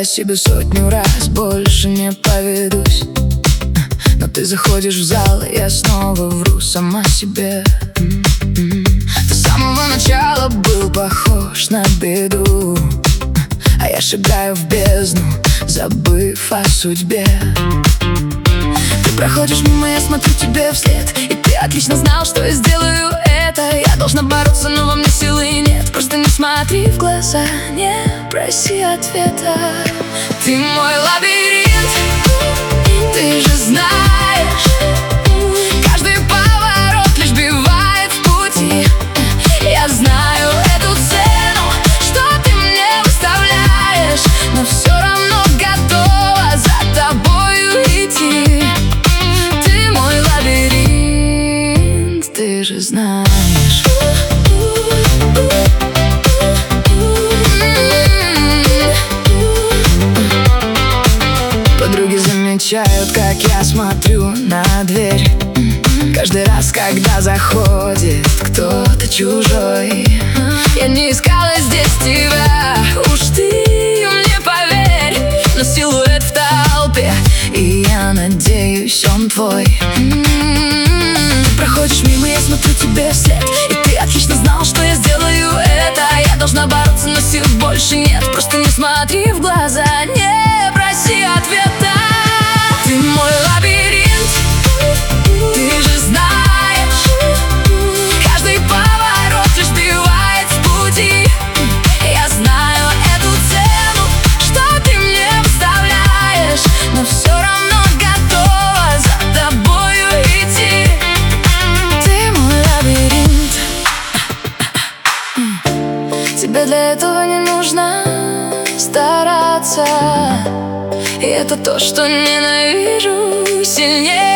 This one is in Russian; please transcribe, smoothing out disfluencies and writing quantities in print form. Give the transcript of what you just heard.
Сказала себе 100 раз, больше не поведусь. Но ты заходишь в зал, и я снова вру сама себе. Ты с самого начала был похож на беду, а я шагаю в бездну, забыв о судьбе. Ты проходишь мимо, я смотрю тебе вслед, и ты отлично знал, что я сделаю это. Я должна бороться, но во мне силы нет. Просто не смотри в глаза, не проси ответа. Ты мой лабиринт, ты же знаешь, каждый поворот лишь сбивает в пути. Я знаю эту цену, что ты мне выставляешь, но все равно готова за тобою идти. Ты мой лабиринт, ты же знаешь. Подруги замечают, как я смотрю на дверь каждый раз, когда заходит кто-то чужой. Я не искала здесь тебя, уж ты мне поверь, но силуэт в толпе, и я надеюсь, он твой. Проходишь мимо, я смотрю тебе вслед, и ты отлично знал, что я сделаю это. Я должна бороться, но сил больше нет. Просто не смотри в глаза, не проси ответа. Ты мой лабиринт, ты же знаешь, каждый поворот лишь сбивает с пути. Я знаю эту цену, что ты мне выставляешь, но все равно готова за тобою идти. Ты мой лабиринт. Тебе для этого не нужно стараться, и это то, что ненавижу сильнее